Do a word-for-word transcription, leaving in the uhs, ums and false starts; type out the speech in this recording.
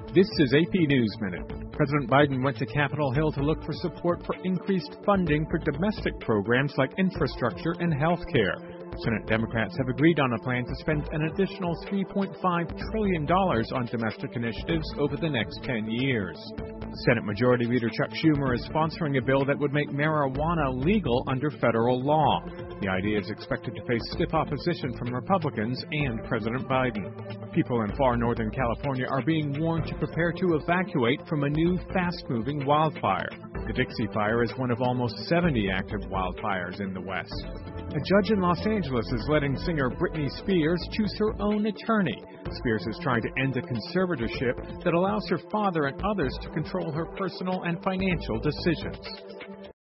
This is A P News Minute. President Biden went to Capitol Hill to look for support for increased funding for domestic programs like infrastructure and health care. Senate Democrats have agreed on a plan to spend an additional three point five trillion dollars on domestic initiatives over the next ten years. Senate Majority Leader Chuck Schumer is sponsoring a bill that would make marijuana legal under federal law. The idea is expected to face stiff opposition from Republicans and President Biden. People in far northern California are being warned to prepare to evacuate from a new fast-moving wildfire. The Dixie Fire is one of almost seventy active wildfires in the West. A judge in Los Angeles is letting singer Britney Spears choose her own attorney. Spears is trying to end a conservatorship that allows her father and others to control her personal and financial decisions.